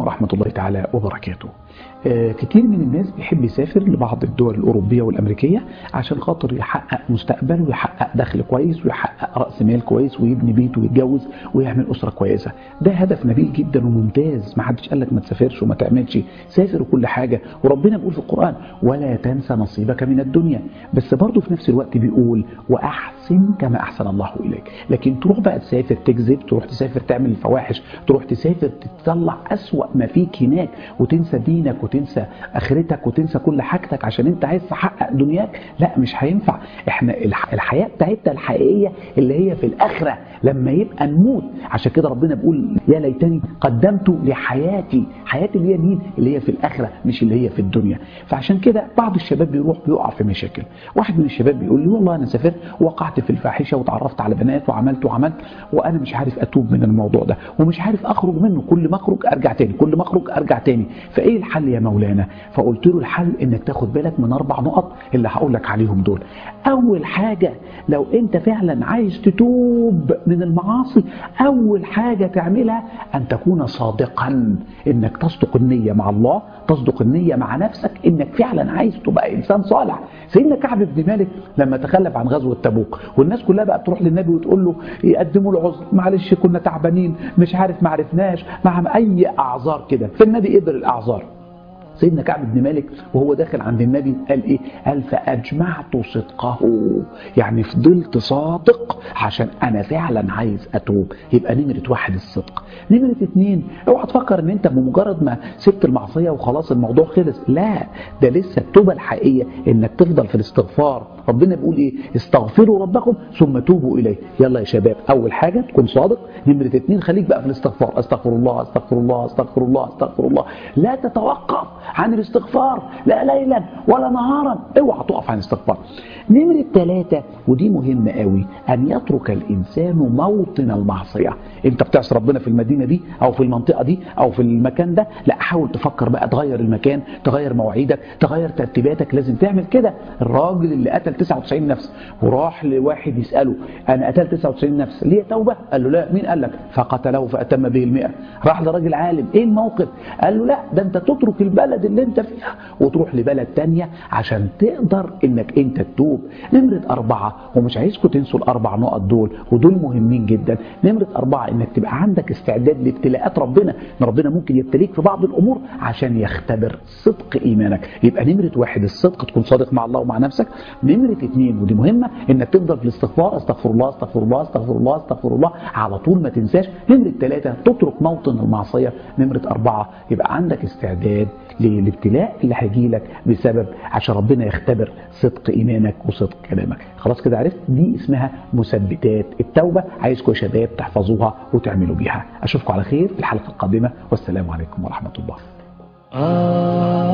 ورحمة الله تعالى وبركاته. كتير من الناس بيحب يسافر لبعض الدول الأوروبية والأمريكية عشان خاطر يحقق مستقبل ويحقق دخل كويس ويحقق رأس مال كويس ويبني بيت ويتجوز ويعمل أسرة كويسة. ده هدف نبيل جدا وممتاز، ما حدش قال لك ما تسافرش وما تعملش، سافر وكل حاجة. وربنا بيقول في القرآن ولا تنسى نصيبك من الدنيا، بس برضه في نفس الوقت بيقول وأحسن كما أحسن الله إليك. لكن تروح بقى تسافر تكذب، تروح تسافر تعمل الفواحش، تروح تسافر تطلع أسوأ ما فيك هناك وتنسى دينك وتنسى آخرتك وتنسى كل حاجتك عشان انت عايز تحقق دنياك، لا مش هينفع. احنا الحياة بتاعتنا الحقيقية اللي هي في الآخرة لما يبقى نموت. عشان كده ربنا بيقول يا ليتني قدمت لحياتي، حياتي اللي هي مين؟ اللي هي في الآخرة مش اللي هي في الدنيا. فعشان كده بعض الشباب بيقع في مشاكل. واحد من الشباب بيقول لي والله انا سافرت ووقعت في الفاحشة وتعرفت على بنات وعملت وانا مش عارف اتوب من الموضوع ده ومش عارف اخرج منه، كل ما اخرج ارجع تاني، كل ما اخرج ارجع تاني. فايه الحل يا مولانا؟ فقلت له الحل انك تاخد بالك من 4 نقط اللي هقول لك عليهم دول. اول حاجة لو انت فعلا عايز تتوب من المعاصي، اول حاجة تعملها ان تكون صادقا، انك تصدق النية مع الله، تصدق النية مع نفسك انك فعلا عايز تبقى انسان صالح. سيدنا كعب بن مالك لما تخلف عن غزوة تبوك والناس كلها بقى بتروح للنبي وتقول له يقدموا له عذر، معلش كنا تعبانين، مش عارف ما عرفناش، مع اي اعذار كده، فالنبي قبل الاعذار. سيدنا كعب بن مالك وهو داخل عند النبي قال ايه؟ قال فاجمعت صدقه، يعني فضلت صادق عشان انا فعلا عايز اتوب. يبقى نمرة 1 الصدق. نمرة 2 اوعى تفكر ان انت بمجرد ما سبت المعصية وخلاص الموضوع خلص، لا، ده لسه التوبة الحقيقية انك تفضل في الاستغفار. ربنا بيقول ايه؟ استغفروا ربكم ثم توبوا اليه. يلا يا شباب، اول حاجة تكون صادق. نمرة 2 خليك بقى في الاستغفار، استغفر الله استغفر الله استغفر الله استغفر الله، لا تتوقف عن الاستغفار لا ليلا ولا نهارا، اوعى تقف عن الاستغفار. نمرة 3 ودي مهمة قوي، ان يترك الانسان موطن المعصية. انت بتعصي ربنا في المدينة دي او في المنطقة دي او في المكان ده، لا حاول تفكر بقى تغير المكان، تغير مواعيدك، تغير ترتيباتك، لازم تعمل كده. الراجل اللي قتل 99 نفس وراح لواحد يسأله انا قتلت 99 نفس ليه توبة؟ قال له لا. مين قال لك؟ فقتله فأتم به 100. راح لراجل عالم، ايه الموقف؟ قال له لا، ده انت تترك البلد اللي انت فيها وتروح لبلد تانية عشان تقدر انك انت تتوب. نمرة 4 ومش عايزكم تنسوا ال4 نقط دول ودول مهمين جدا. نمرة 4 انك تبقى عندك استعداد لابتلاءات ربنا، ان ربنا ممكن يبتليك في بعض الامور عشان يختبر صدق ايمانك. يبقى نمرة 1 الصدق، تكون صادق مع الله ومع نفسك. نمرة 2 ودي مهمة انك تفضل في الاستغفار، استغفر الله استغفر الله استغفر الله استغفر الله على طول ما تنساش. نمرة 3 تترك موطن المعصية. نمرة 4 يبقى عندك استعداد للابتلاء اللي هيجي لك بسبب عشان ربنا يختبر صدق ايمانك وصدق كلامك. خلاص كده عرفت؟ دي اسمها مثبتات التوبة. عايزكم يا شباب تحفظوها وتعملوا بيها. اشوفكم على خير في الحلقة القادمة، والسلام عليكم ورحمة الله.